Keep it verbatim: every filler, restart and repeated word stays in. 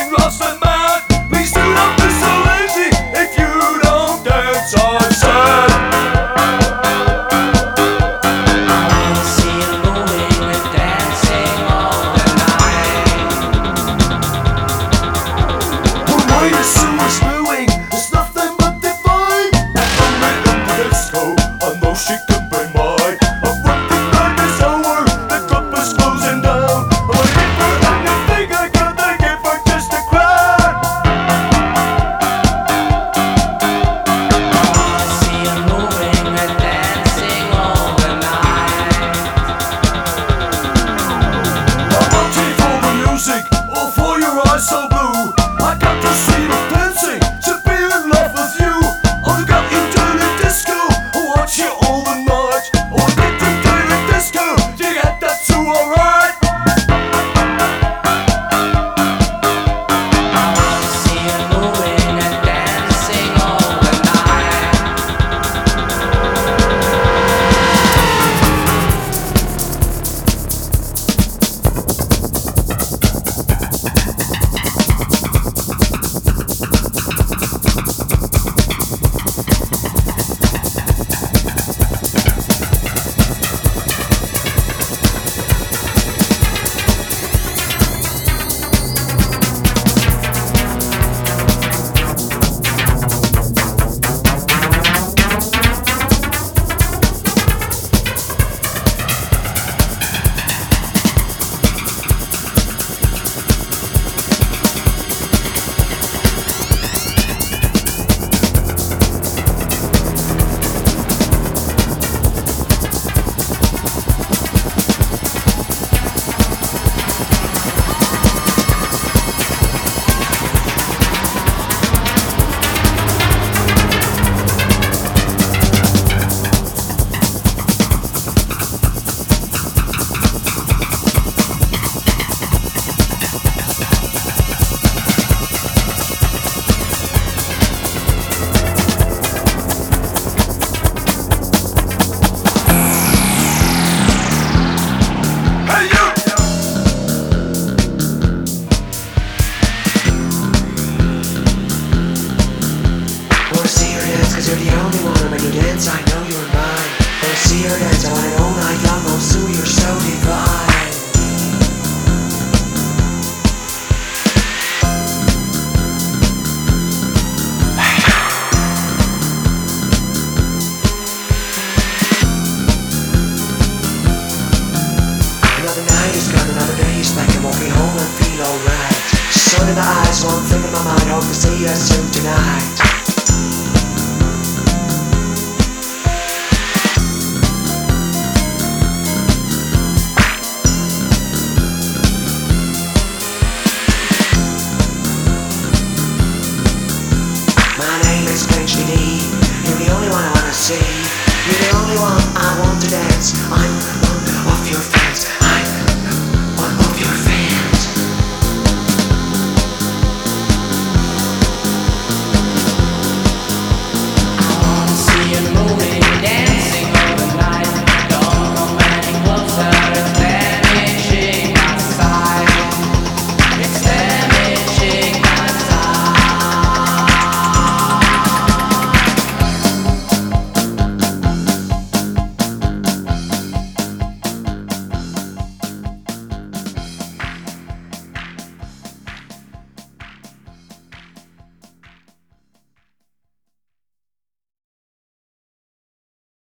I'm lost and mad. Please do not be so lazy. If you don't dance, I'm sad. I see you moving and dancing all the night. Well, my soul is moving. There's nothing but divine. I'm rhythm to disco. I know she can be mine. I'm working on this hour. The club is closing down. I'm waiting for anything I can. I give her just a crown. I see you moving and dancing all the night. I'm wanting for the music, all for your eyes so blue. I got to see you dancing, to be in love with you. I got you to the disco, I watch you all the night. Oh, I get you to the disco, you get that too, alright. I see you moving and dancing all the night. Hey you! Wanna see your dance, cause you're the only one who make you dance, I know you're mine. Wanna see your dance, I want it all night long, oh Sue, you're so divine. Another night is gone, another day is back, I'm walking home and feel alright. Sun in my eyes, one thing in my mind, hope to see you soon tonight. My name is Benji Lee. You're the only one I wanna see.